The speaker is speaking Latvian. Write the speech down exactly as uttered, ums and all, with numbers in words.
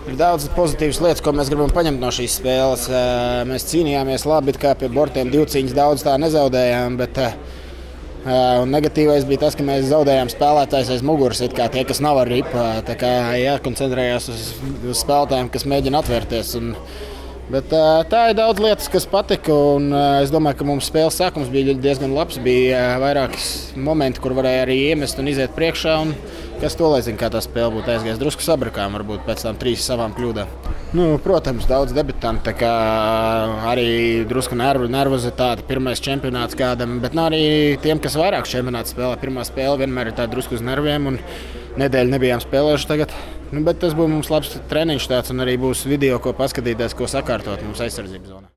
Ir daudz pozitīvas lietas, ko mēs gribam paņemt no šīs spēles. Mēs cīnījāmies labi, kā pie bortiem divu cīņas daudz tā nezaudējām. Bet, uh, negatīvais bija tas, ka mēs zaudējām spēlētājus aiz muguras, it kā tie, kas nav ar ripu. Tā kā jākoncentrējās uz, uz spēlētājiem, kas mēģina atvērties. Un, bet, uh, tā ir daudz lietas, kas patika. Un, uh, es domāju, ka mums spēles sākums bija diezgan labs. Bija uh, vairākas momenti, kur varēja arī iemest un iziet priekšā. Un, kas to lai zina, kā tā spēle būtu aizgājis. Drusku sabrakām varbūt pēc tam trīs savām kļūdām. Nu, protams, daudz debitantu, tā kā arī drusku nervu, nervozitāte, pirmais čempionāts kādam, bet nu, arī tiem, kas vairāk čempionāts spēlē. Pirmā spēle vienmēr ir tā drusku uz nerviem un nedēļu nebijām spēlējuši tagad. Nu, bet tas būs mums labs treniņš tāds un arī būs video, ko paskatīties, ko sakārtot mums aizsardzības zonā.